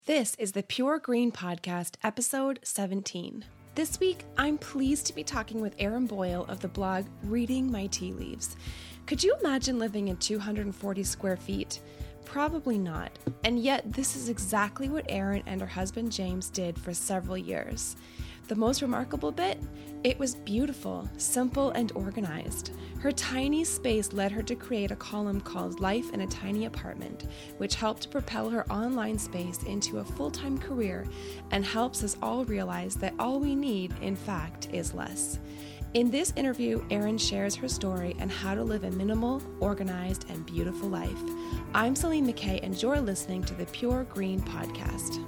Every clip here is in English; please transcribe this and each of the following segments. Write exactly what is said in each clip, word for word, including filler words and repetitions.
This is the Pure Green Podcast, episode seventeen. This week, I'm pleased to be talking with Erin Boyle of the blog Reading My Tea Leaves. Could you imagine living in two hundred forty square feet? Probably not. And yet, this is exactly what Erin and her husband James did for several years. The most remarkable bit? It was beautiful, simple, and organized. Her tiny space led her to create a column called Life in a Tiny Apartment, which helped to propel her online space into a full-time career and helps us all realize that all we need, in fact, is less. In this interview, Erin shares her story and how to live a minimal, organized, and beautiful life. I'm Celine McKay, and you're listening to the Pure Green Podcast.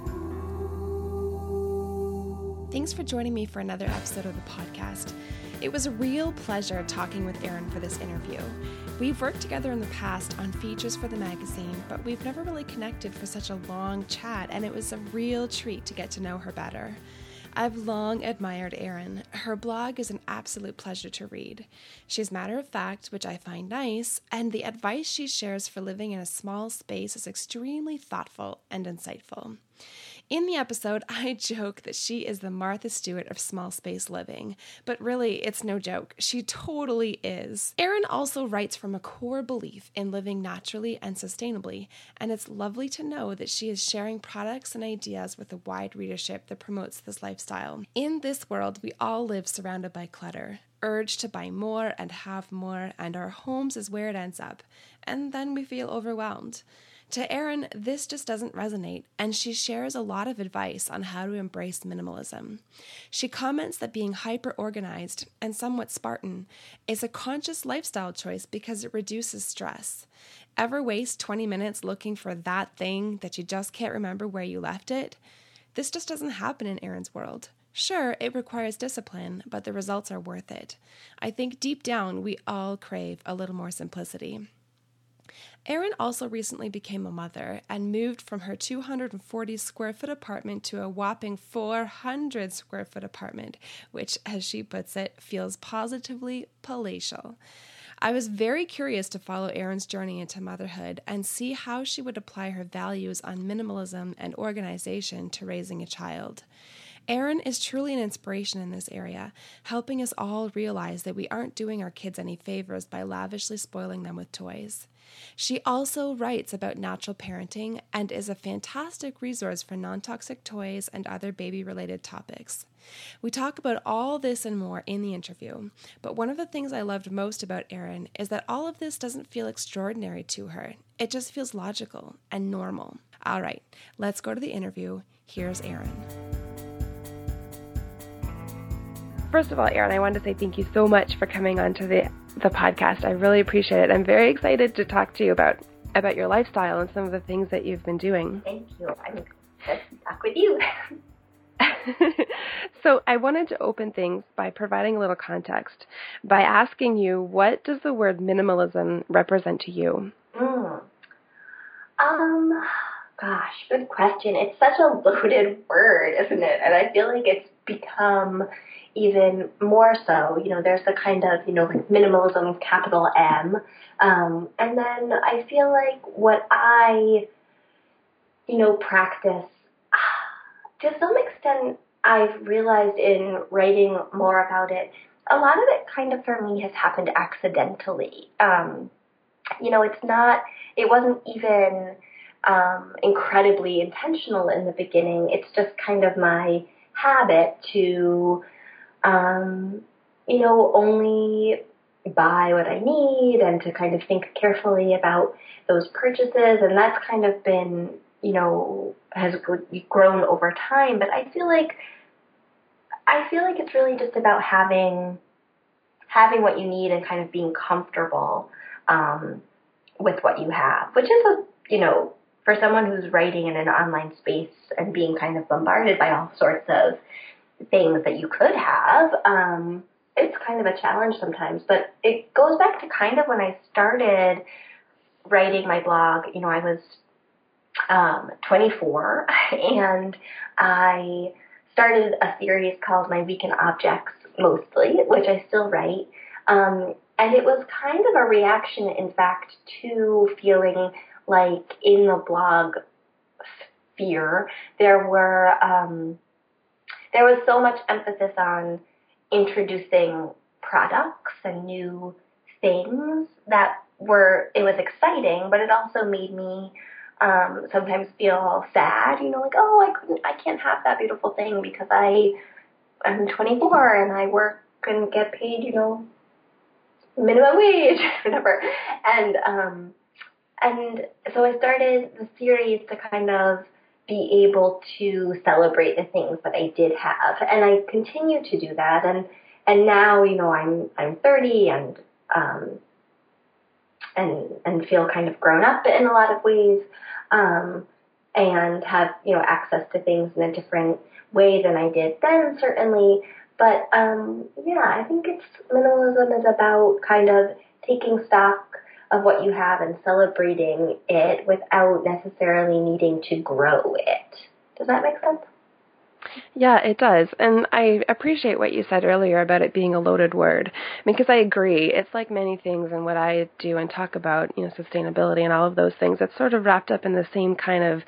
Thanks for joining me for another episode of the podcast. It was a real pleasure talking with Erin for this interview. We've worked together in the past on features for the magazine, but we've never really connected for such a long chat, and it was a real treat to get to know her better. I've long admired Erin. Her blog is an absolute pleasure to read. She's matter of fact, which I find nice, and the advice she shares for living in a small space is extremely thoughtful and insightful. In the episode, I joke that she is the Martha Stewart of small space living, but really, it's no joke. She totally is. Erin also writes from a core belief in living naturally and sustainably, and it's lovely to know that she is sharing products and ideas with a wide readership that promotes this lifestyle. In this world, we all live surrounded by clutter, urge to buy more and have more, and our homes is where it ends up, and then we feel overwhelmed. To Erin, this just doesn't resonate, and she shares a lot of advice on how to embrace minimalism. She comments that being hyper-organized and somewhat Spartan is a conscious lifestyle choice because it reduces stress. Ever waste twenty minutes looking for that thing that you just can't remember where you left it? This just doesn't happen in Erin's world. Sure, it requires discipline, but the results are worth it. I think deep down, we all crave a little more simplicity. Erin also recently became a mother and moved from her two hundred forty square foot apartment to a whopping four hundred square foot apartment, which, as she puts it, feels positively palatial. I was very curious to follow Erin's journey into motherhood and see how she would apply her values on minimalism and organization to raising a child. Erin is truly an inspiration in this area, helping us all realize that we aren't doing our kids any favors by lavishly spoiling them with toys. She also writes about natural parenting and is a fantastic resource for non-toxic toys and other baby-related topics. We talk about all this and more in the interview, but one of the things I loved most about Erin is that all of this doesn't feel extraordinary to her. It just feels logical and normal. All right, let's go to the interview. Here's Erin. First of all, Erin, I wanted to say thank you so much for coming onto the, the podcast. I really appreciate it. I'm very excited to talk to you about, about your lifestyle and some of the things that you've been doing. Thank you. I'm excited to talk with you. So I wanted to open things by providing a little context by asking you, what does the word minimalism represent to you? Mm. Um, gosh, good question. It's such a loaded word, isn't it? And I feel like it's become even more so. You know, there's the kind of, you know, like minimalism, capital M. Um, and then I feel like what I, you know, practice, to some extent, I've realized in writing more about it, a lot of it kind of for me has happened accidentally. Um, you know, it's not, it wasn't even um, incredibly intentional in the beginning. It's just kind of my habit to Um, you know, only buy what I need and to kind of think carefully about those purchases. And that's kind of been, you know, has grown over time. But I feel like, I feel like it's really just about having, having what you need and kind of being comfortable, um, with what you have, which is a, you know, for someone who's writing in an online space and being kind of bombarded by all sorts of things that you could have, um, it's kind of a challenge sometimes, but it goes back to kind of when I started writing my blog. You know, I was um, twenty-four, and I started a series called My Week in Objects, mostly, which I still write, um, and it was kind of a reaction, in fact, to feeling like in the blog fear. There were, um, there was so much emphasis on introducing products and new things that were, it was exciting, but it also made me um, sometimes feel sad, you know, like, oh, I couldn't, I can't have that beautiful thing because I am twenty-four and I work and get paid, you know, minimum wage, whatever. And, um, and so I started the series to kind of be able to celebrate the things that I did have. And I continue to do that. And, and now, you know, I'm, I'm thirty and, um, and, and feel kind of grown up in a lot of ways, um, and have, you know, access to things in a different way than I did then, certainly. But, um, yeah, I think it's, minimalism is about kind of taking stock of what you have and celebrating it without necessarily needing to grow it. Does that make sense? Yeah, it does. And I appreciate what you said earlier about it being a loaded word, because I agree. It's like many things in what I do and talk about, you know, sustainability and all of those things. It's sort of wrapped up in the same kind of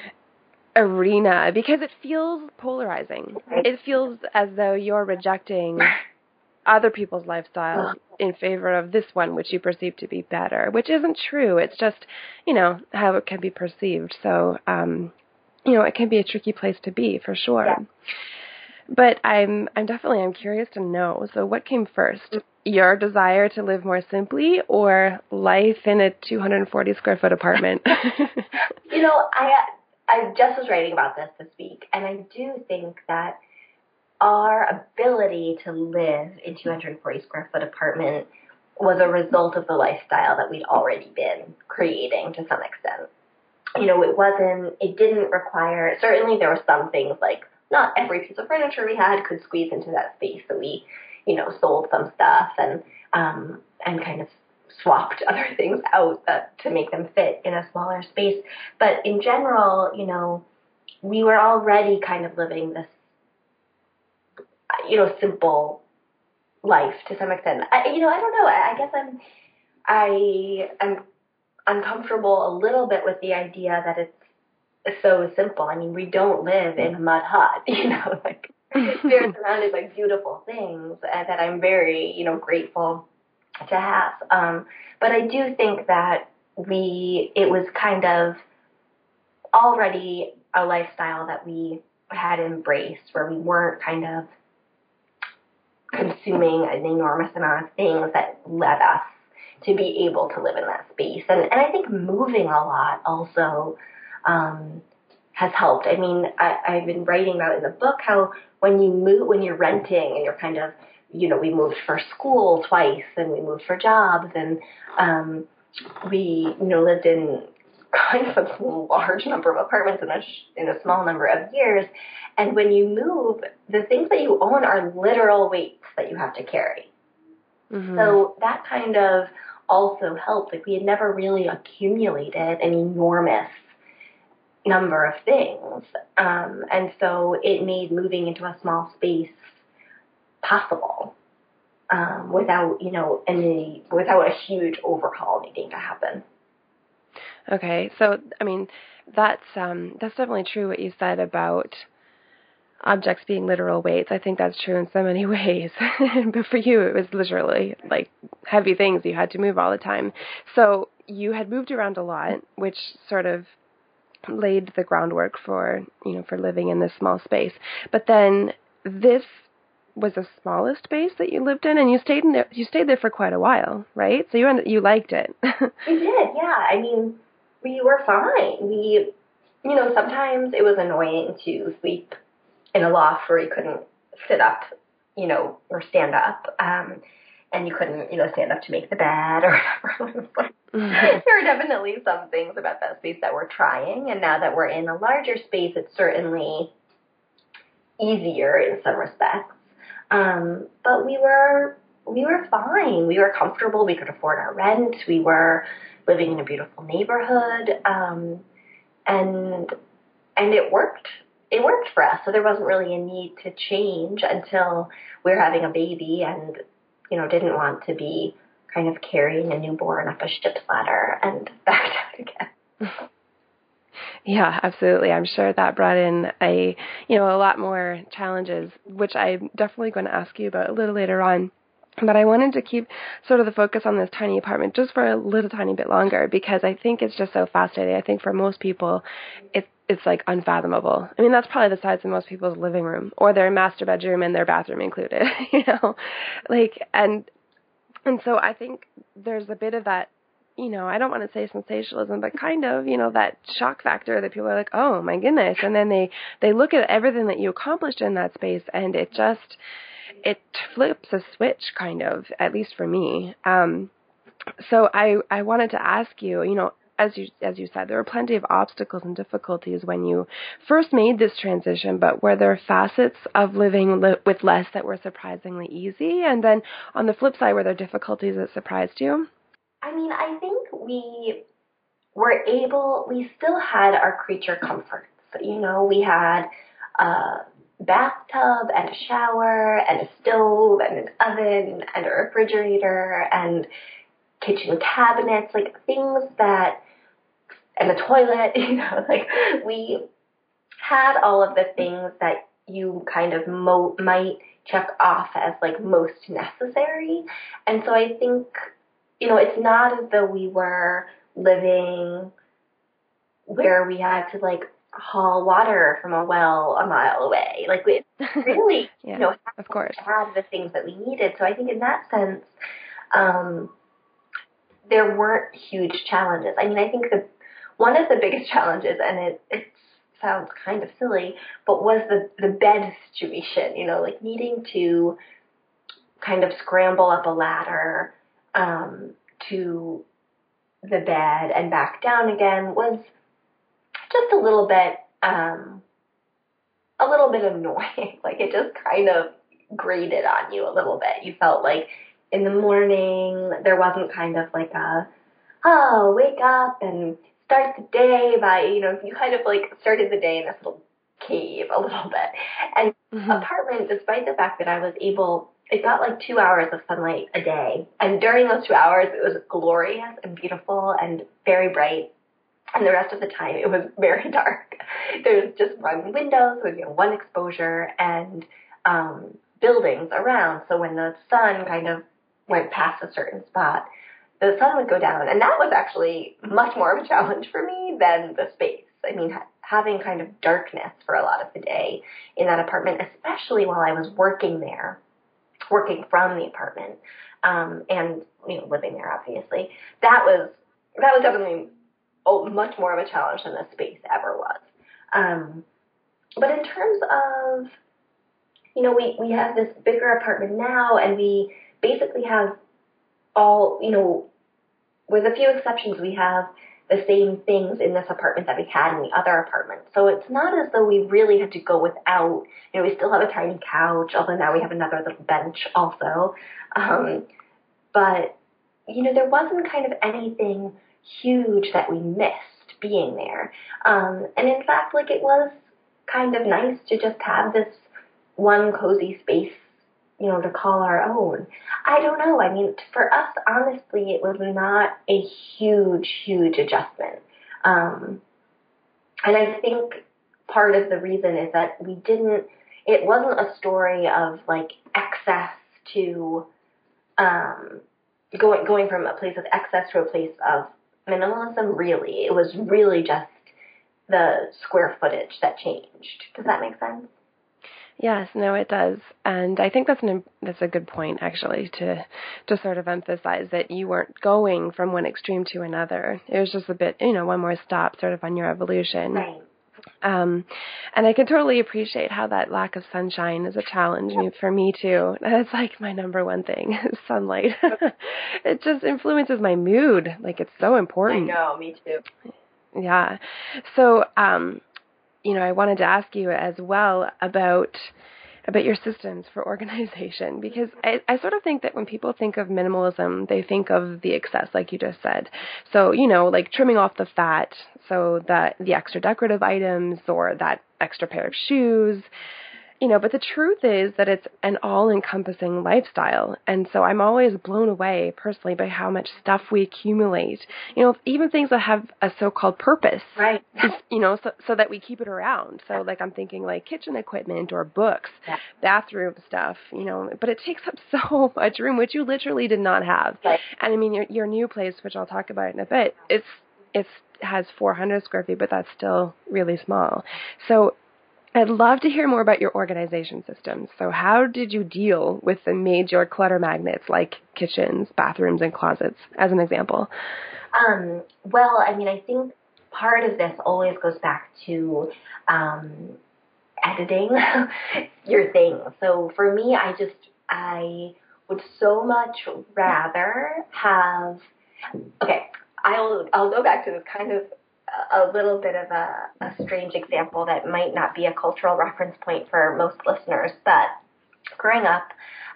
arena because it feels polarizing. It feels as though you're rejecting other people's lifestyles in favor of this one, which you perceive to be better, which isn't true. It's just, you know, how it can be perceived. So, um, you know, it can be a tricky place to be for sure. Yeah. But I'm, I'm definitely, I'm curious to know. So what came first? Your desire to live more simply or life in a two hundred forty square foot apartment? You know, I, I just was writing about this this week, and I do think that our ability to live in two hundred forty square foot apartment was a result of the lifestyle that we'd already been creating to some extent. You know, it wasn't, it didn't require, certainly there were some things like not every piece of furniture we had could squeeze into that space. So we, you know, sold some stuff and, um, and kind of swapped other things out that, to make them fit in a smaller space. But in general, you know, we were already kind of living this, you know, simple life to some extent. I, you know, I don't know. I, I guess I'm, I am uncomfortable a little bit with the idea that it's so simple. I mean, we don't live in a mud hut, you know, like we're surrounded by beautiful things that I'm very, you know, grateful to have. Um, but I do think that we, it was kind of already a lifestyle that we had embraced where we weren't kind of consuming an enormous amount of things that led us to be able to live in that space. And, and I think moving a lot also um, has helped. I mean, I, I've been writing about in the book how when you move, when you're renting and you're kind of, you know, we moved for school twice and we moved for jobs and um, we, you know, lived in kind of a large number of apartments in a, in a small number of years. And when you move, the things that you own are literal weights that you have to carry. Mm-hmm. So that kind of also helped. Like we had never really accumulated an enormous number of things. Um, and so it made moving into a small space possible um, without, you know, any, without a huge overhaul needing to happen. Okay. So, I mean, that's, um, that's definitely true what you said about objects being literal weights. I think that's true in so many ways. But for you, it was literally like heavy things you had to move all the time. So you had moved around a lot, which sort of laid the groundwork for, you know, for living in this small space. But then this was the smallest space that you lived in, and you stayed in there, you stayed there for quite a while, right? So you ended, you liked it. We did, yeah. I mean, we were fine. We, you know, sometimes it was annoying to sleep in a loft where you couldn't sit up, you know, or stand up, um, and you couldn't, you know, stand up to make the bed or whatever. Mm-hmm. There were definitely some things about that space that we're trying, and now that we're in a larger space, it's certainly easier in some respects. Um, but we were, we were fine. We were comfortable. We could afford our rent. We were living in a beautiful neighborhood, um, and and it worked. It worked for us, so there wasn't really a need to change until we were having a baby and, you know, didn't want to be kind of carrying a newborn up a ship's ladder and back down again. Yeah, absolutely. I'm sure that brought in a, you know, a lot more challenges, which I'm definitely going to ask you about a little later on. But I wanted to keep sort of the focus on this tiny apartment just for a little tiny bit longer, because I think it's just so fascinating. I think for most people, it, it's like unfathomable. I mean, that's probably the size of most people's living room, or their master bedroom and their bathroom included, you know, like, and, and so I think there's a bit of that, you know, I don't want to say sensationalism, but kind of, you know, that shock factor that people are like, oh my goodness. And then they, they look at everything that you accomplished in that space, and it just, it flips a switch kind of, at least for me. Um, so I, I wanted to ask you, you know, as you, as you said, there were plenty of obstacles and difficulties when you first made this transition, but were there facets of living li- with less that were surprisingly easy? And then on the flip side, were there difficulties that surprised you? I mean, I think we were able, we still had our creature comforts. You know, we had a bathtub and a shower and a stove and an oven and a refrigerator and kitchen cabinets, like things that, and a toilet, you know, like we had all of the things that you kind of mo- might check off as like most necessary. And so I think, you know, it's not as though we were living where we had to like haul water from a well a mile away. Like we really, yeah, you know, of course, had the things that we needed. So I think in that sense, um, there weren't huge challenges. I mean, I think the one of the biggest challenges, and it, it sounds kind of silly, but was the, the bed situation, you know, like needing to kind of scramble up a ladder um, to the bed and back down again was just a little bit, um, a little bit annoying. Like it just kind of grated on you a little bit. You felt like in the morning there wasn't kind of like a, oh, wake up and start the day by, you know, you kind of like started the day in this little cave a little bit. And mm-hmm. apartment, despite the fact that I was able, it got like two hours of sunlight a day. And during those two hours, it was glorious and beautiful and very bright. And the rest of the time, it was very dark. There was just one window, so you know, one exposure, and um, buildings around. So when the sun kind of went past a certain spot, the sun would go down. And that was actually much more of a challenge for me than the space. I mean, ha- having kind of darkness for a lot of the day in that apartment, especially while I was working there, working from the apartment, um, and, you know, living there, obviously, that was, that was definitely oh, much more of a challenge than the space ever was. Um, but in terms of, you know, we, we have this bigger apartment now, and we basically have all, you know, with a few exceptions, we have the same things in this apartment that we had in the other apartment. So it's not as though we really had to go without, you know, we still have a tiny couch, although now we have another little bench also. Um, but, you know, there wasn't kind of anything huge that we missed being there. Um, and in fact, like, it was kind of nice to just have this one cozy space, you know, to call our own. I don't know. I mean, for us, honestly, it was not a huge, huge adjustment. Um, and I think part of the reason is that we didn't, it wasn't a story of like excess to, um, going, going from a place of excess to a place of minimalism, really. It was really just the square footage that changed. Does that make sense? Yes, no, it does. And I think that's an, that's a good point, actually, to to sort of emphasize that you weren't going from one extreme to another. It was just a bit, you know, one more stop sort of on your evolution. Right. Um, and I can totally appreciate how that lack of sunshine is a challenge. I mean, for me, too. That's like my number one thing, is sunlight. It just influences my mood. Like, it's so important. I know, me too. Yeah. So, um, you know, I wanted to ask you as well about about your systems for organization, because I, I sort of think that when people think of minimalism, they think of the excess, like you just said. So, you know, like trimming off the fat, so that the extra decorative items or that extra pair of shoes, you know, but the truth is that it's an all-encompassing lifestyle. And so I'm always blown away personally by how much stuff we accumulate, you know, even things that have a so-called purpose, right? You know, so, so that we keep it around. So like I'm thinking like kitchen equipment or books, yeah. bathroom stuff, you know, but it takes up so much room, which you literally did not have. Right. And I mean, your, your new place, which I'll talk about in a bit, it's, it's has four hundred square feet, but that's still really small. So I'd love to hear more about your organization systems. So how did you deal with the major clutter magnets like kitchens, bathrooms, and closets, as an example? Um, well, I mean, I think part of this always goes back to um, editing your thing. So for me, I just, I would so much rather have, okay, I'll, I'll go back to this kind of a little bit of a, a strange example that might not be a cultural reference point for most listeners, but growing up,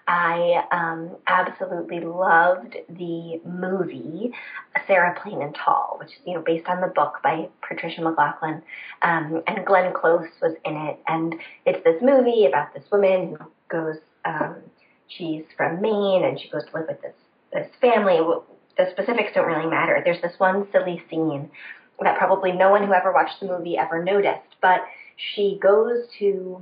I um, absolutely loved the movie Sarah Plain and Tall, which is, you know, based on the book by Patricia McLaughlin, um, and Glenn Close was in it, and it's this movie about this woman who goes, um, she's from Maine, and she goes to live with this, this family. The specifics don't really matter. There's this one silly scene that probably no one who ever watched the movie ever noticed, but she goes to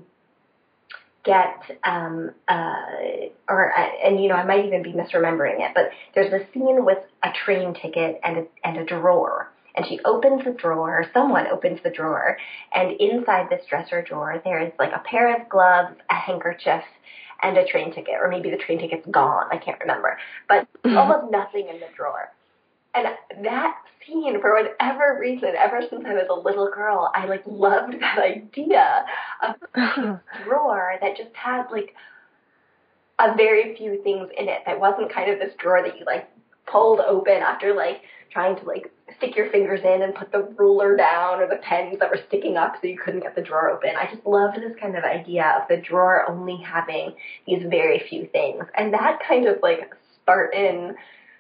get, um, uh, or, uh, and you know, I might even be misremembering it, but there's a scene with a train ticket and a, and a drawer, and she opens the drawer, someone opens the drawer, and inside this dresser drawer, there's like a pair of gloves, a handkerchief, and a train ticket, or maybe the train ticket's gone, I can't remember, but almost nothing in the drawer. And that scene, for whatever reason, ever since I was a little girl, I, like, loved that idea of a drawer that just had, like, a very few things in it. That wasn't kind of this drawer that you, like, pulled open after, like, trying to, like, stick your fingers in and put the ruler down or the pens that were sticking up so you couldn't get the drawer open. I just loved this kind of idea of the drawer only having these very few things. And that kind of, like, Spartan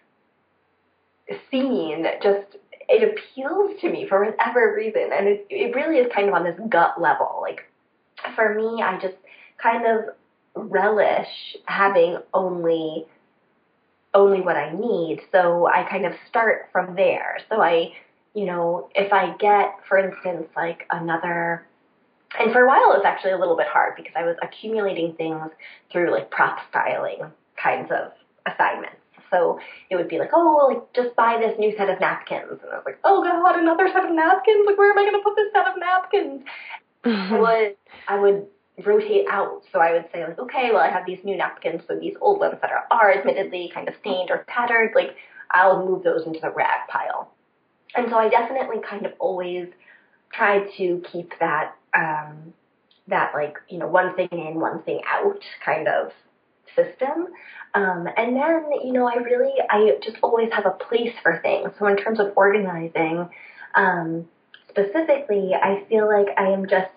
scene just, it appeals to me for whatever reason, and it, it really is kind of on this gut level. Like, for me, I just kind of relish having only only what I need, so I kind of start from there. So I, you know, if I get, for instance, like another, and for a while it was actually a little bit hard because I was accumulating things through like prop styling kinds of assignments. So it would be like, oh, well, like, just buy this new set of napkins. And I was like, oh, God, another set of napkins? Like, where am I going to put this set of napkins? Mm-hmm. I would, I would rotate out. So I would say, like, okay, well, I have these new napkins, so these old ones that are, are admittedly kind of stained or tattered, like, I'll move those into the rag pile. And so I definitely kind of always tried to keep that, um, that, like, you know, one thing in, one thing out kind of system. Um, and then, you know, I really, I just always have a place for things. So in terms of organizing, um, specifically, I feel like I am just,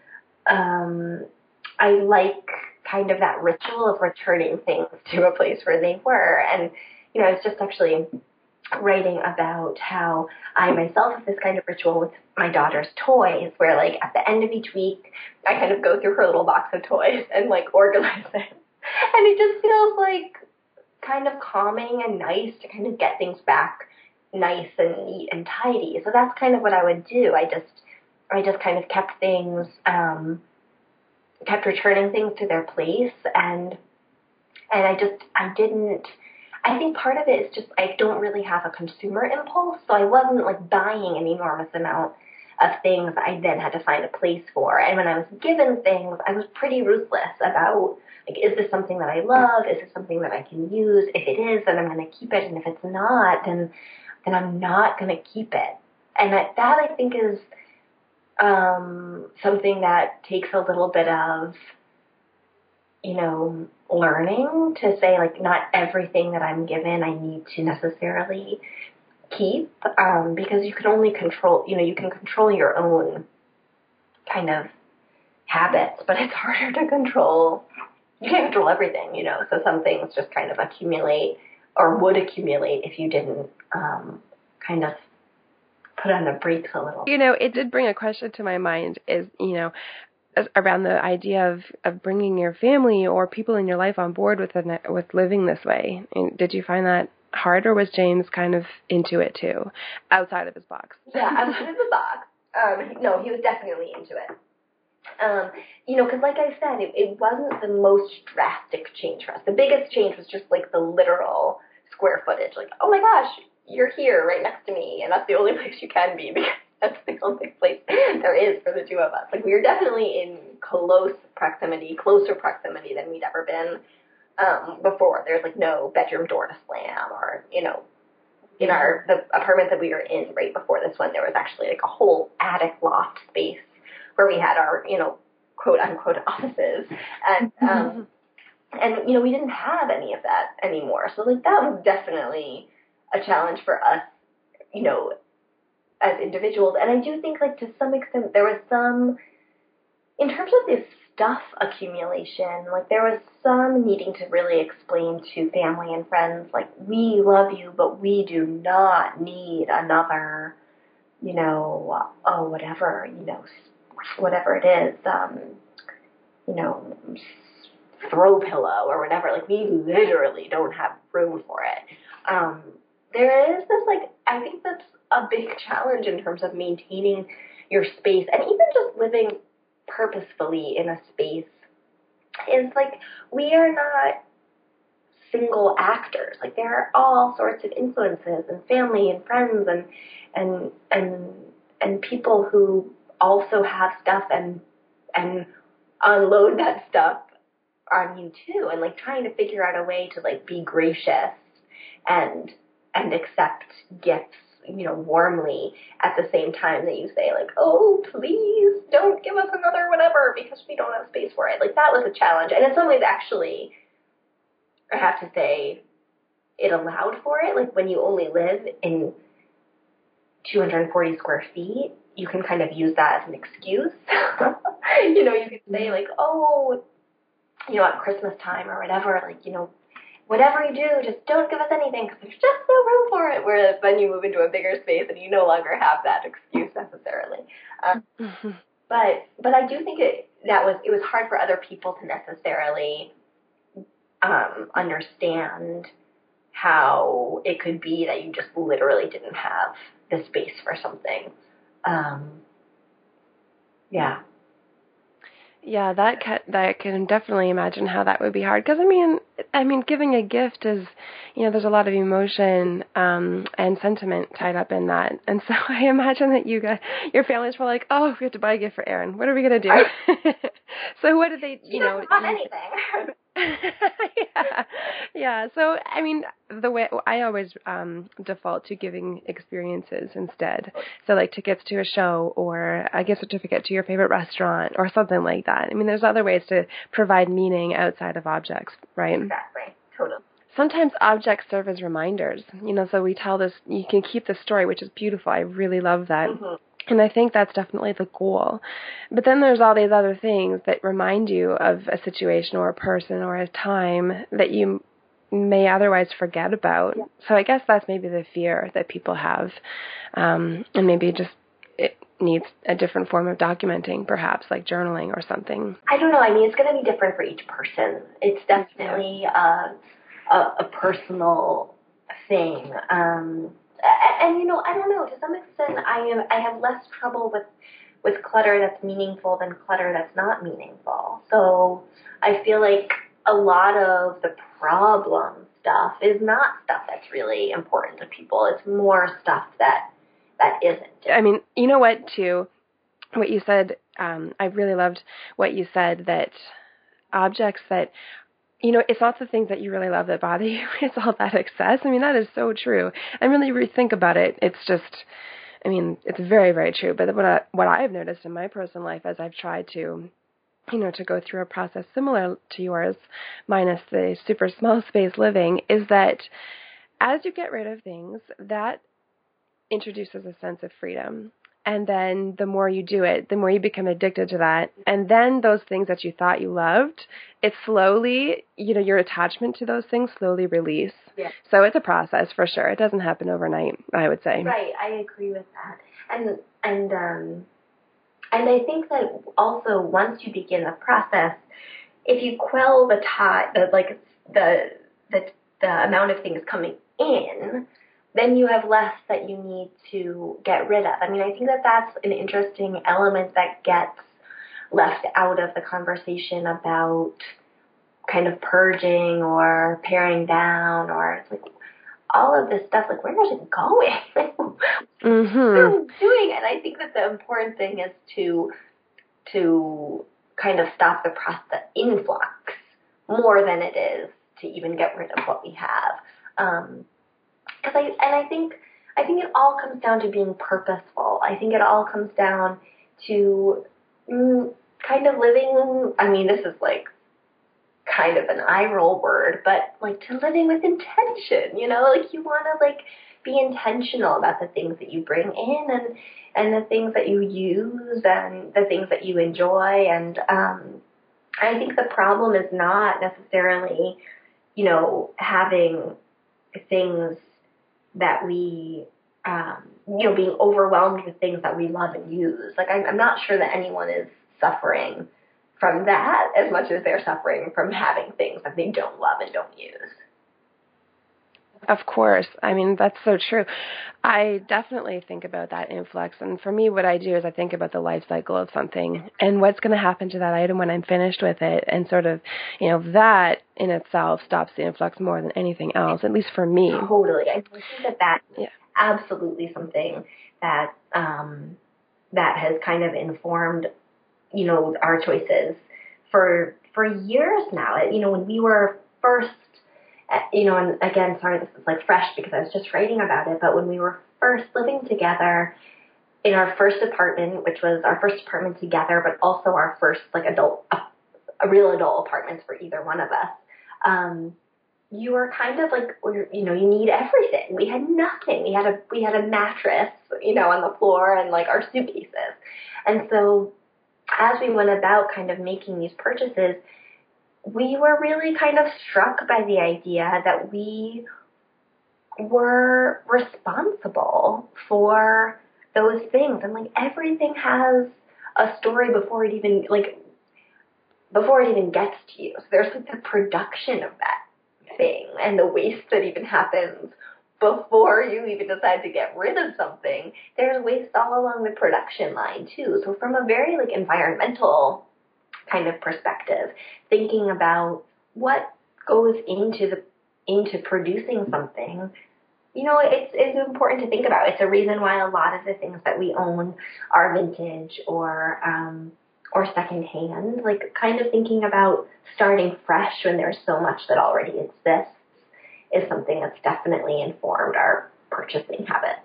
um, I like kind of that ritual of returning things to a place where they were. And, you know, I was just actually writing about how I myself have this kind of ritual with my daughter's toys, where, like, at the end of each week, I kind of go through her little box of toys and, like, organize them. And it just feels like kind of calming and nice to kind of get things back nice and neat and tidy. So that's kind of what I would do. I just, I just kind of kept things, um, kept returning things to their place. And, and I just, I didn't, I think part of it is just, I don't really have a consumer impulse. So I wasn't like buying an enormous amount of things I then had to find a place for. And when I was given things, I was pretty ruthless about, like, is this something that I love? Is this something that I can use? If it is, then I'm going to keep it. And if it's not, then then I'm not going to keep it. And that, that I think is um, something that takes a little bit of, you know, learning to say, like, not everything that I'm given I need to necessarily keep, um, because you can only control, you know, you can control your own kind of habits, but it's harder to control. You can't control everything, you know, so some things just kind of accumulate or would accumulate if you didn't um, kind of put on the brakes a little. You know, it did bring a question to my mind is, you know, around the idea of, of bringing your family or people in your life on board with the, with living this way? And did you find that hard, or was James kind of into it too, outside of his box? Yeah, outside of the box. Um, no, he was definitely into it. Um, you know, because like I said, it, it wasn't the most drastic change for us. The biggest change was just like the literal square footage. Like, oh my gosh, you're here right next to me, and that's the only place you can be because that's the only place there is for the two of us. Like, we were definitely in close proximity, closer proximity than we'd ever been um, before. There's like no bedroom door to slam, or, you know, in our the apartment that we were in right before this one, there was actually like a whole attic loft space where we had our, you know, quote unquote offices, and um, and you know, we didn't have any of that anymore. So like that was definitely a challenge for us, you know, as individuals. And I do think, like, to some extent, there was some, in terms of this stuff accumulation, like, there was some needing to really explain to family and friends, like, we love you, but we do not need another, you know, oh, whatever, you know, whatever it is, um, you know, throw pillow or whatever. Like, we literally don't have room for it. Um, there is this, like, I think that's a big challenge in terms of maintaining your space, and even just living purposefully in a space, is like, we are not single actors. Like, there are all sorts of influences, and family and friends and and and and people who also have stuff and and unload that stuff on you too, and like trying to figure out a way to like be gracious and and accept gifts, you know, warmly at the same time that you say, like, oh, please don't give us another whatever because we don't have space for it. Like, that was a challenge. And in some ways, actually, I have to say, it allowed for it. Like, when you only live in two hundred forty square feet, you can kind of use that as an excuse. You know, you can say, like, oh, you know, at Christmas time or whatever, like, you know, whatever you do, just don't give us anything because there's just no room for it. Whereas then you move into a bigger space and you no longer have that excuse necessarily. Um, mm-hmm. But but I do think it that was it was hard for other people to necessarily um, understand how it could be that you just literally didn't have the space for something. Um, yeah. Yeah, that can, that I can definitely imagine how that would be hard. Because I mean, I mean, giving a gift is, you know, there's a lot of emotion um, and sentiment tied up in that. And so I imagine that you got your families were like, oh, we have to buy a gift for Erin. What are we gonna do? So what did they, you she know? Not anything. yeah, yeah. So I mean, the way I always um, default to giving experiences instead. So like tickets to a show or a gift certificate to your favorite restaurant or something like that. I mean, there's other ways to provide meaning outside of objects, right? Exactly. Totally. Sometimes objects serve as reminders. You know, so we tell this. You can keep the story, which is beautiful. I really love that. Mm-hmm. And I think that's definitely the goal. But then there's all these other things that remind you of a situation or a person or a time that you may otherwise forget about. Yeah. So I guess that's maybe the fear that people have. Um, and maybe just it needs a different form of documenting, perhaps, like journaling or something. I don't know. I mean, it's going to be different for each person. It's definitely uh, a, a personal thing. Um And, you know, I don't know, to some extent, I am, I have less trouble with, with clutter that's meaningful than clutter that's not meaningful. So I feel like a lot of the problem stuff is not stuff that's really important to people. It's more stuff that, that isn't. I mean, you know what, too, what you said, um, I really loved what you said, that objects that, you know, it's not the things that you really love that bother you. It's all that excess. I mean, that is so true. And really, really think about it. It's just, I mean, it's very, very true. But what I, what I've noticed in my personal life as I've tried to, you know, to go through a process similar to yours, minus the super small space living, is that as you get rid of things, that introduces a sense of freedom. And then the more you do it, the more you become addicted to that. And then those things that you thought you loved, it slowly, you know, your attachment to those things slowly release. Yeah. So it's a process for sure. It doesn't happen overnight, I would say. Right. I agree with that. And, and, um, And I think that also once you begin the process, if you quell the tide, the, like the, the the amount of things coming in, then you have less that you need to get rid of. I mean, I think that that's an interesting element that gets left out of the conversation about kind of purging or paring down, or it's like all of this stuff, like where is it going? mm-hmm. What are we doing? And I think that the important thing is to to kind of stop the process influx more than it is to even get rid of what we have. Um, cause I, and I think, I think it all comes down to being purposeful. I think it all comes down to mm, kind of living, I mean, this is like kind of an eye roll word, but like to living with intention, you know, like you want to like be intentional about the things that you bring in and, and the things that you use and the things that you enjoy. And, um, I think the problem is not necessarily, you know, having things that we, um, you know, being overwhelmed with things that we love and use. Like, I'm, I'm not sure that anyone is suffering from that as much as they're suffering from having things that they don't love and don't use. Of course. I mean, that's so true. I definitely think about that influx. And for me, what I do is I think about the life cycle of something and what's going to happen to that item when I'm finished with it. And sort of, you know, that in itself stops the influx more than anything else, at least for me. Totally. I think that that's yeah. absolutely something that, um, that has kind of informed, you know, our choices for, for years now. You know, when we were first, you know, and again, sorry, this is like fresh because I was just writing about it, but when we were first living together in our first apartment, which was our first apartment together, but also our first like adult, a, a real adult apartments for either one of us, um, you were kind of like, you know, you need everything. We had nothing. We had a, we had a mattress, you know, on the floor and like our suitcases. And so as we went about kind of making these purchases, we were really kind of struck by the idea that we were responsible for those things. And like everything has a story before it even, like, before it even gets to you. So there's like the production of that thing and the waste that even happens before you even decide to get rid of something. There's waste all along the production line too. So from a very like environmental kind of perspective, thinking about what goes into the into producing something, you know, it's it's important to think about. It's a reason why a lot of the things that we own are vintage or um, or secondhand. Like kind of thinking about starting fresh when there's so much that already exists is something that's definitely informed our purchasing habits.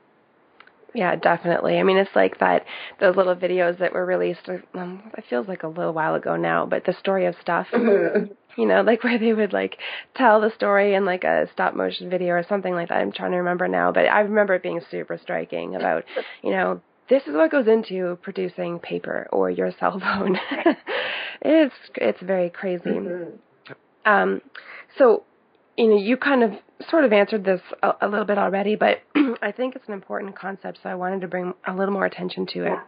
Yeah, definitely. I mean, it's like that, those little videos that were released, um, it feels like a little while ago now, but the story of stuff, mm-hmm. you know, like where they would like tell the story in like a stop motion video or something like that. I'm trying to remember now, but I remember it being super striking about, you know, this is what goes into producing paper or your cell phone. it's, it's very crazy. Mm-hmm. Um, so, you know, you kind of sort of answered this a, a little bit already, but I think it's an important concept, so I wanted to bring a little more attention to it. Yeah.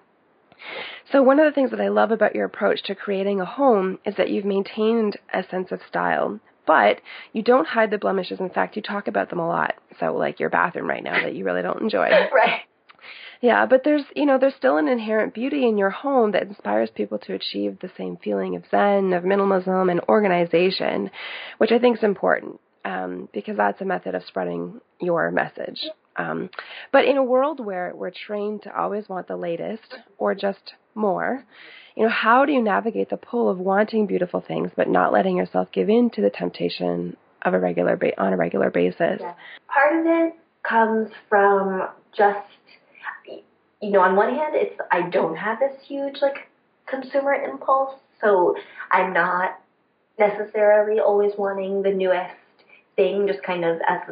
So one of the things that I love about your approach to creating a home is that you've maintained a sense of style, but you don't hide the blemishes. In fact, you talk about them a lot. So like your bathroom right now that you really don't enjoy. Right. Yeah, but there's, you know, there's still an inherent beauty in your home that inspires people to achieve the same feeling of zen, of minimalism, and organization, which I think is important. Um, because that's a method of spreading your message. Um, but in a world where we're trained to always want the latest or just more, you know, how do you navigate the pull of wanting beautiful things but not letting yourself give in to the temptation of a regular ba- on a regular basis? Yeah. Part of it comes from just, you know, on one hand, it's I don't have this huge like consumer impulse, so I'm not necessarily always wanting the newest thing, just kind of as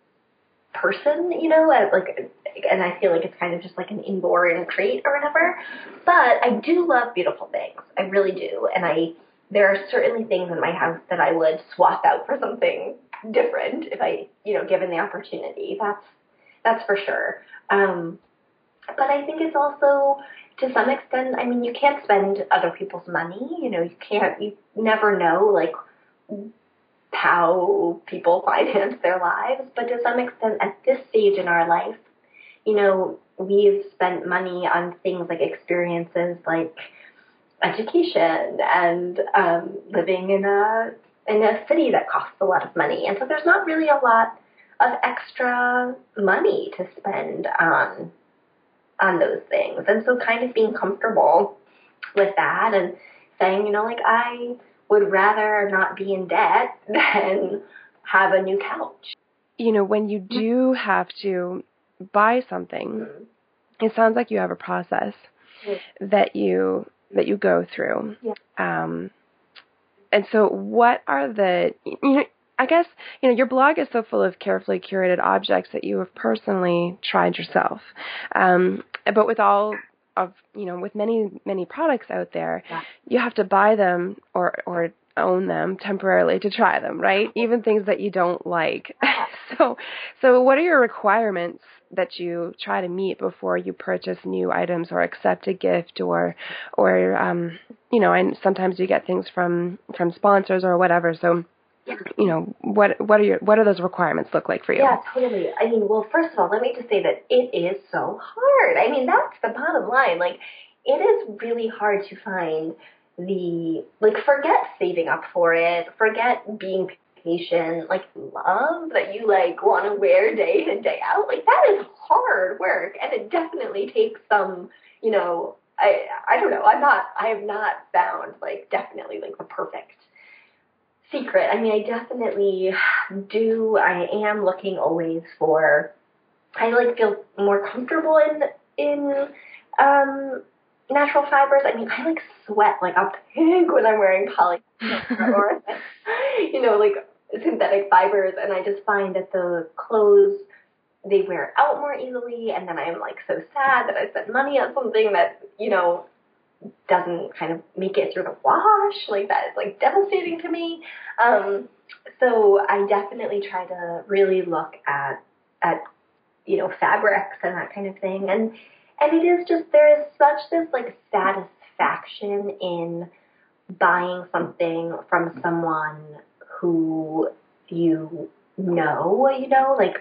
a person, you know, as like, and I feel like it's kind of just like an inborn trait or whatever. But I do love beautiful things. I really do. And I, there are certainly things in my house that I would swap out for something different if I, you know, given the opportunity. That's, that's for sure. Um, but I think it's also, to some extent, I mean, you can't spend other people's money. You know, you can't, you never know, like, how people finance their lives. But to some extent, at this stage in our life, you know, we've spent money on things like experiences like education and um, living in a in a city that costs a lot of money. And so there's not really a lot of extra money to spend on on those things. And so kind of being comfortable with that and saying, you know, like, I would rather not be in debt than have a new couch. You know, when you do have to buy something, mm-hmm. it sounds like you have a process mm-hmm. that you that you go through. Yeah. Um, and so what are the, you know, I guess, you know, your blog is so full of carefully curated objects that you have personally tried yourself. Um, but with all of, you know, with many, many products out there, yeah. you have to buy them or, or own them temporarily to try them, right? Even things that you don't like. so, so what are your requirements that you try to meet before you purchase new items or accept a gift or, or, um, you know, and sometimes you get things from, from sponsors or whatever. So, you know, what, what are your, what do those requirements look like for you? Yeah, totally. I mean, well, first of all, let me just say that it is so hard. I mean, that's the bottom line. Like, it is really hard to find the, like, forget saving up for it, forget being patient, like, love that you, like, want to wear day in and day out. Like, that is hard work, and it definitely takes some, you know, I, I don't know, I'm not, I have not found, like, definitely, like, the perfect secret. I mean, I definitely do, I am looking always for, I, like, feel more comfortable in, in, um, natural fibers. I mean, I like sweat like a pig when I'm wearing polyester or, you know, like synthetic fibers. And I just find that the clothes, they wear out more easily. And then I'm like so sad that I spent money on something that, you know, doesn't kind of make it through the wash. Like, that is like devastating to me. Um, so I definitely try to really look at, at, you know, fabrics and that kind of thing. And, And it is just, there is such this, like, satisfaction in buying something from someone who you know, you know, like,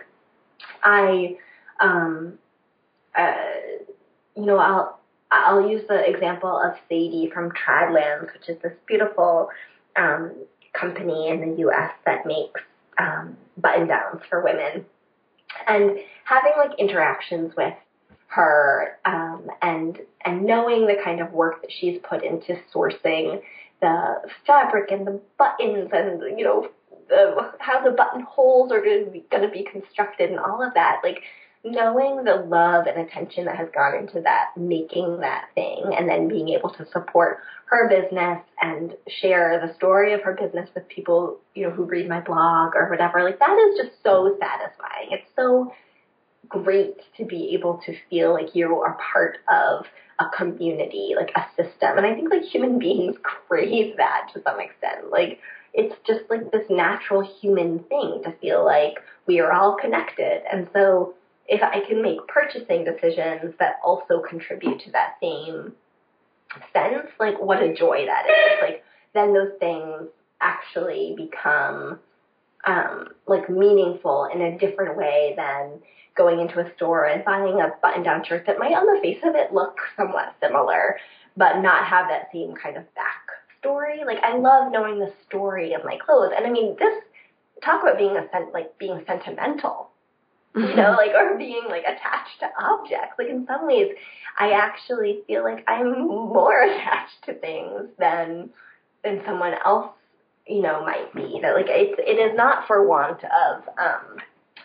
I, um, uh, you know, I'll, I'll use the example of Sadie from Tradlands, which is this beautiful, um, company in the U S that makes, um, button-downs for women. And having, like, interactions with her, um, and, and knowing the kind of work that she's put into sourcing the fabric and the buttons and, you know, the, how the buttonholes are going to be, going to be constructed and all of that, like, knowing the love and attention that has gone into that, making that thing, and then being able to support her business and share the story of her business with people, you know, who read my blog or whatever, like, that is just so satisfying. It's so great to be able to feel like you are part of a community, like a system. And I think, like, human beings crave that to some extent. Like, it's just like this natural human thing to feel like we are all connected. And so if I can make purchasing decisions that also contribute to that same sense, like, what a joy that is. Like, then those things actually become um, like meaningful in a different way than going into a store and buying a button-down shirt that might on the face of it look somewhat similar, but not have that same kind of backstory. Like, I love knowing the story of my clothes. And I mean, this, talk about being a, like, being sentimental, mm-hmm. you know, like, or being, like, attached to objects. Like, in some ways, I actually feel like I'm more attached to things than, than someone else, you know, might be. That, like, it's, it is not for want of, um,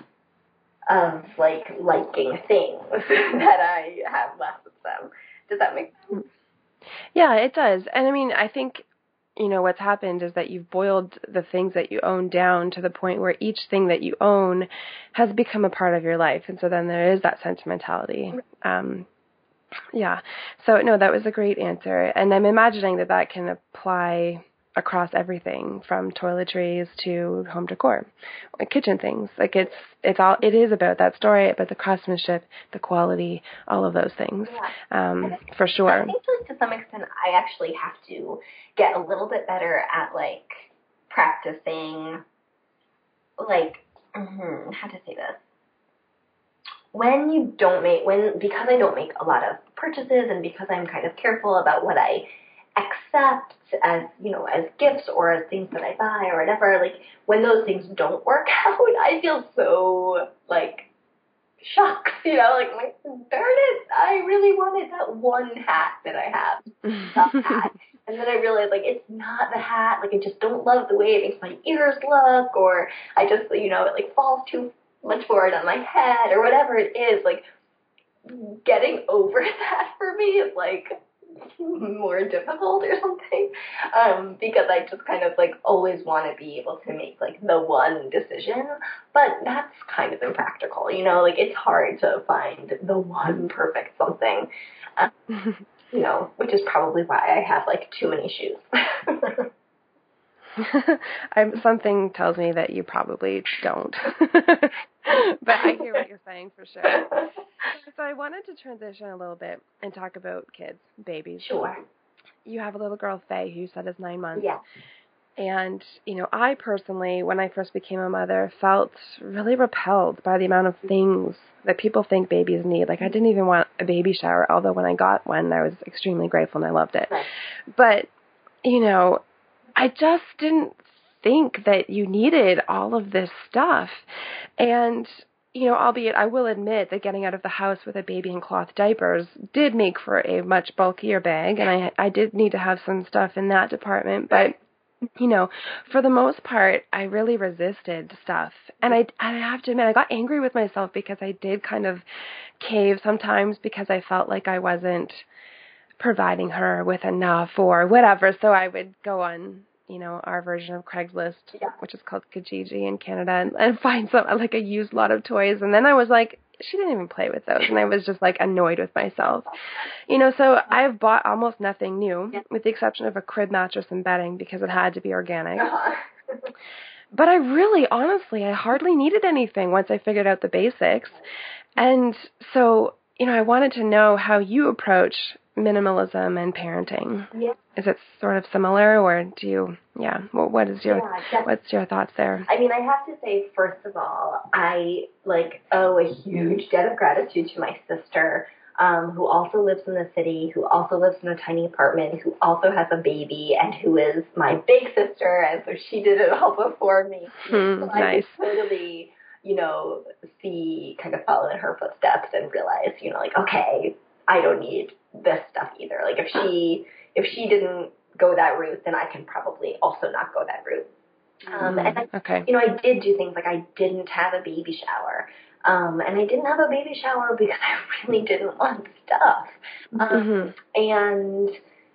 of, like, liking things that I have less of them. Does that make sense? Yeah, it does. And I mean, I think, you know, what's happened is that you've boiled the things that you own down to the point where each thing that you own has become a part of your life. And so then there is that sentimentality. Um, yeah. So, no, that was a great answer. And I'm imagining that that can apply across everything from toiletries to home decor, kitchen things. Like it's, it's all, it is about that story, about the craftsmanship, the quality, all of those things, yeah. um, for sure. I think like, to some extent I actually have to get a little bit better at like practicing, like, mm-hmm, how to say this? When you don't make, when, because I don't make a lot of purchases and because I'm kind of careful about what I accept as, you know, as gifts or as things that I buy or whatever, like, when those things don't work out, I feel so, like, shucks, you know, like, like, darn it, I really wanted that one hat that I have, the hat. And then I realized, like, it's not the hat, like, I just don't love the way it makes my ears look, or I just, you know, it, like, falls too much forward on my head, or whatever it is, like, getting over that for me is, like, more difficult or something, um, because I just kind of, like, always want to be able to make, like, the one decision, but that's kind of impractical, you know, like, it's hard to find the one perfect something, um, you know, which is probably why I have, like, too many shoes. I'm, something tells me that you probably don't. But I hear what you're saying for sure. So I wanted to transition a little bit and talk about kids, babies. Sure. You have a little girl, Faye, who you said is nine months. Yeah. And, you know, I personally, when I first became a mother, felt really repelled by the amount of things that people think babies need. Like, I didn't even want a baby shower, although when I got one, I was extremely grateful and I loved it. Right. But, you know, I just didn't think that you needed all of this stuff. And, you know, albeit I will admit that getting out of the house with a baby in cloth diapers did make for a much bulkier bag, and I I did need to have some stuff in that department. But, you know, for the most part, I really resisted stuff. And I, I have to admit, I got angry with myself because I did kind of cave sometimes because I felt like I wasn't providing her with enough or whatever. So I would go on, you know, our version of Craigslist, yeah. which is called Kijiji in Canada, and, and find some, like a used lot of toys. And then I was like, she didn't even play with those. And I was just like annoyed with myself, you know, so I've bought almost nothing new yeah. with the exception of a crib mattress and bedding because it had to be organic. Uh-huh. But I really, honestly, I hardly needed anything once I figured out the basics. And so, you know, I wanted to know how you approach minimalism and parenting. Yeah. Is it sort of similar, or do you, yeah, well, what is your, yeah, what's your thoughts there? I mean, I have to say, first of all, I, like, owe a huge debt of gratitude to my sister, um, who also lives in the city, who also lives in a tiny apartment, who also has a baby, and who is my big sister, and so she did it all before me. Hmm, so nice. I could totally, you know, see, kind of follow in her footsteps and realize, you know, like, okay, I don't need this stuff either. Like, if she, if she didn't go that route, then I can probably also not go that route. Um, and I, okay. you know, I did do things like I didn't have a baby shower. Um, and I didn't have a baby shower because I really didn't want stuff. Um, mm-hmm. and,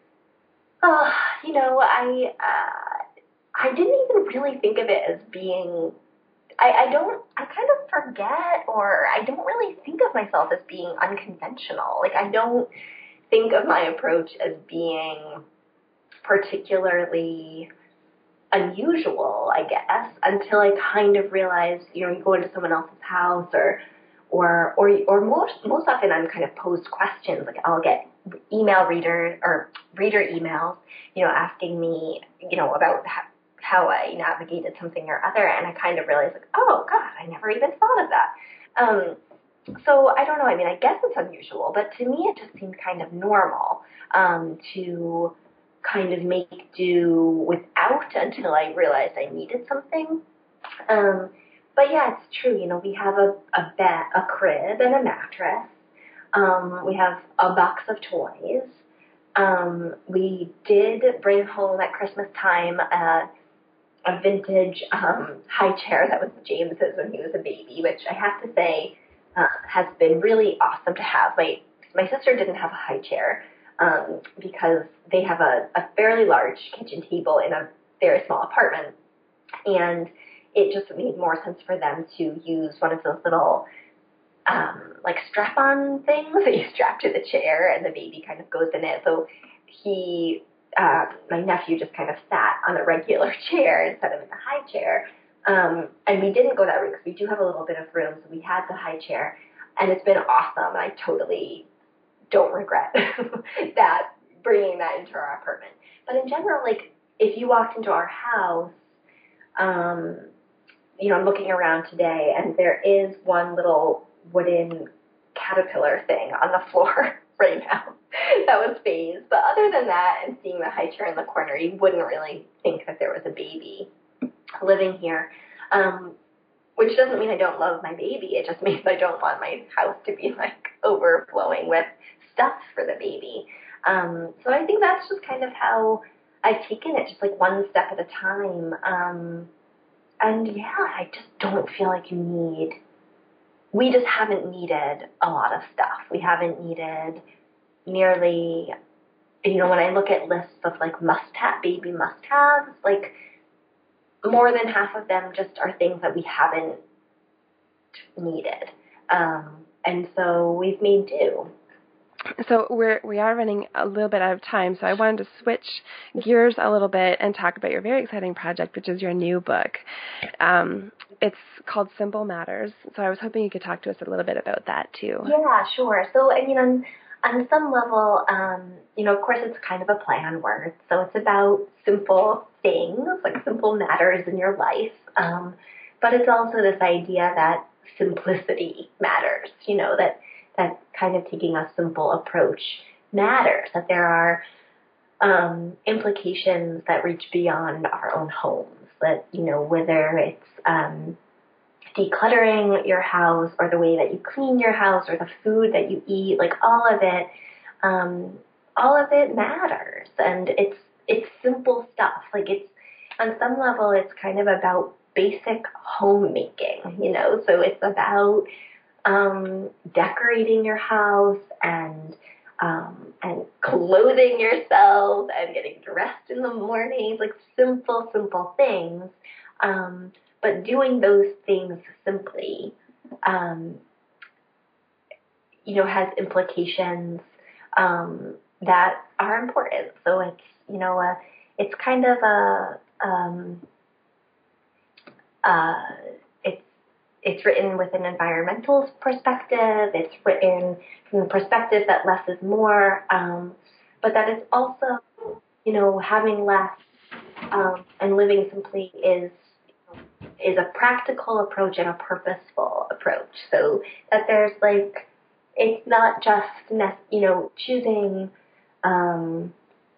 uh, you know, I, uh, I didn't even really think of it as being, I, I don't, I kind of forget, or I don't really think of myself as being unconventional. Like, I don't think of my approach as being particularly unusual, I guess, until I kind of realized, you know, you go into someone else's house, or, or, or, or most, most often I'm kind of posed questions. Like, I'll get email reader or reader emails, you know, asking me, you know, about how, how I navigated something or other, and I kind of realized, like, oh, God, I never even thought of that. Um, so I don't know. I mean, I guess it's unusual, but to me it just seemed kind of normal um, to kind of make do without until I realized I needed something. Um, but yeah, it's true. You know, we have a a bed, a crib, and a mattress. Um, we have a box of toys. Um, we did bring home at Christmas time a, a vintage um, high chair that was James's when he was a baby, which I have to say uh, has been really awesome to have. My my sister didn't have a high chair. Um, because they have a, a fairly large kitchen table in a very small apartment, and it just made more sense for them to use one of those little, um, like strap-on things that you strap to the chair, and the baby kind of goes in it. So he uh, my nephew just kind of sat on a regular chair instead of in the high chair. Um, and we didn't go that route because we do have a little bit of room, so we had the high chair, and it's been awesome. I totally don't regret that, bringing that into our apartment. But in general, like, if you walked into our house, um, you know, I'm looking around today, and there is one little wooden caterpillar thing on the floor right now that was phased. But other than that, and seeing the high chair in the corner, you wouldn't really think that there was a baby living here. Um, which doesn't mean I don't love my baby. It just means I don't want my house to be, like, overflowing with stuff for the baby. Um, so I think that's just kind of how I've taken it, just, like, one step at a time. Um, and, yeah, I just don't feel like you need, we just haven't needed a lot of stuff. We haven't needed nearly, you know, when I look at lists of, like, must-have, baby must-haves, like, more than half of them just are things that we haven't needed. Um, and so we've made do. So we're, we are running a little bit out of time, so I wanted to switch gears a little bit and talk about your very exciting project, which is your new book. Um, it's called Simple Matters, so I was hoping you could talk to us a little bit about that, too. Yeah, sure. So, I mean, on, on some level, um, you know, of course, it's kind of a play on words, so it's about simple things, like simple matters in your life, um, but it's also this idea that simplicity matters, you know, that that kind of taking a simple approach matters, that there are um, implications that reach beyond our own homes, that, you know, whether it's um, decluttering your house or the way that you clean your house or the food that you eat, like all of it, um, all of it matters. And it's, it's simple stuff. Like it's, on some level, it's kind of about basic homemaking, you know, so it's about Um, decorating your house and um, and clothing yourself and getting dressed in the morning, like simple, simple things. Um, but doing those things simply, um, you know, has implications um, that are important. So it's, you know, a, it's kind of a um, uh, It's written with an environmental perspective. It's written from the perspective that less is more, um, but that it's also, you know, having less um, and living simply is is a practical approach and a purposeful approach. So that there's like, it's not just, you know, choosing, um,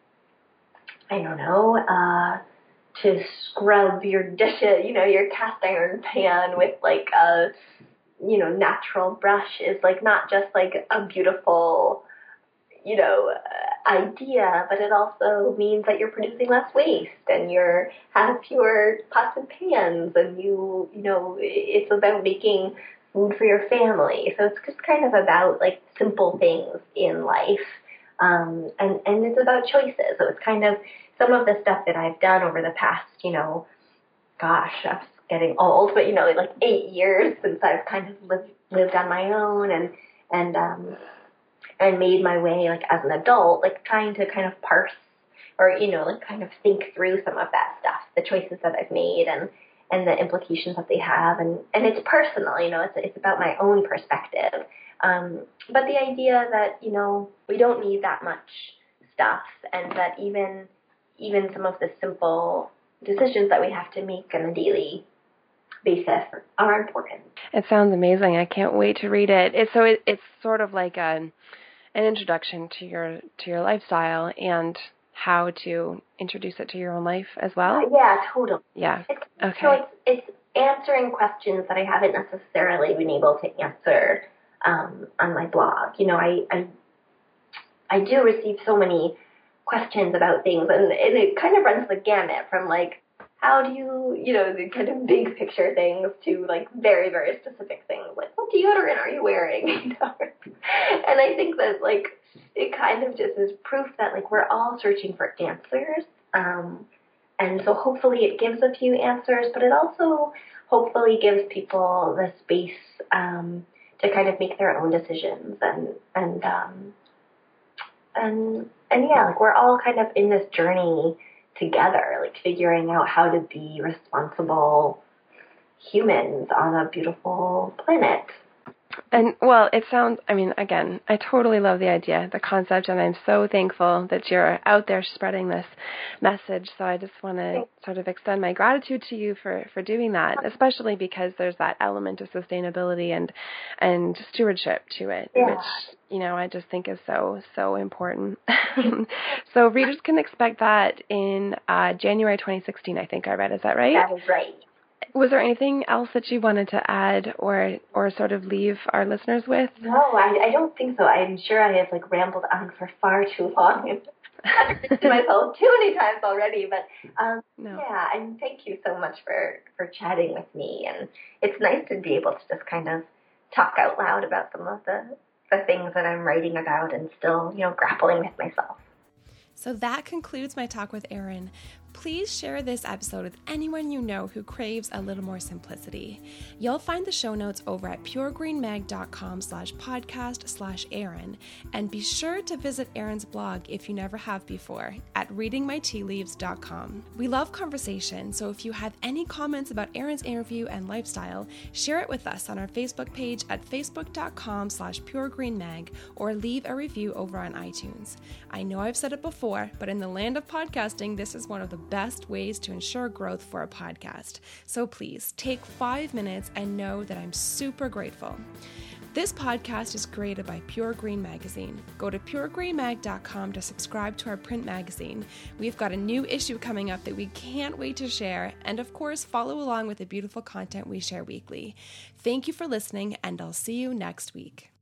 I don't know, uh, to scrub your dishes, you know, your cast iron pan with like a, you know, natural brush is like not just like a beautiful, you know, idea, but it also means that you're producing less waste and you're have fewer pots and pans and you, you know, it's about making food for your family. So it's just kind of about like simple things in life. Um, and, and it's about choices. So it's kind of some of the stuff that I've done over the past, you know, gosh, I'm getting old, but, you know, like eight years since I've kind of lived, lived on my own and, and, um, and made my way, like, as an adult, like, trying to kind of parse or, you know, like, kind of think through some of that stuff, the choices that I've made and, and the implications that they have. And, and it's personal, you know, it's, it's about my own perspective. Um, but the idea that, you know, we don't need that much stuff and that even, even some of the simple decisions that we have to make on a daily basis are important. It sounds amazing. I can't wait to read it. It's, so it, it's sort of like a, an introduction to your to your lifestyle and how to introduce it to your own life as well. Uh, yeah, totally. Yeah. It's, okay. So it's, it's answering questions that I haven't necessarily been able to answer um, on my blog. You know, I, I I do receive so many questions about things, and, and it kind of runs the gamut from like, how do you, you know, the kind of big picture things to like very, very specific things, like what deodorant are you wearing? You know? And I think that like, it kind of just is proof that like we're all searching for answers. Um, and so hopefully it gives a few answers, but it also hopefully gives people the space um, to kind of make their own decisions and, and, um, and and yeah, like we're all kind of in this journey together, like figuring out how to be responsible humans on a beautiful planet. And, well, it sounds, I mean, again, I totally love the idea, the concept, and I'm so thankful that you're out there spreading this message. So I just want to sort of extend my gratitude to you for, for doing that, especially because there's that element of sustainability and and stewardship to it, yeah. which, you know, I just think is so, so important. So readers can expect that in uh, January twenty sixteen, I think I read. Is that right? That is right. Was there anything else that you wanted to add or or sort of leave our listeners with? No, I, I don't think so. I'm sure I have like rambled on for far too long. I've to myself too many times already, but um, no. yeah, and thank you so much for, for chatting with me. And it's nice to be able to just kind of talk out loud about some of the, the things that I'm writing about and still, you know, grappling with myself. So that concludes my talk with Erin. Please share this episode with anyone you know who craves a little more simplicity. You'll find the show notes over at puregreenmag.com slash podcast slash Erin. And be sure to visit Erin's blog if you never have before at reading my tea leaves dot com. We love conversation, so if you have any comments about Erin's interview and lifestyle, share it with us on our Facebook page at facebook.com slash puregreenmag or leave a review over on iTunes. I know I've said it before, but in the land of podcasting, this is one of the best ways to ensure growth for a podcast. So please take five minutes and know that I'm super grateful. This podcast is created by Pure Green Magazine. Go to pure green mag dot com to subscribe to our print magazine. We've got a new issue coming up that we can't wait to share, and of course, follow along with the beautiful content we share weekly. Thank you for listening, and I'll see you next week.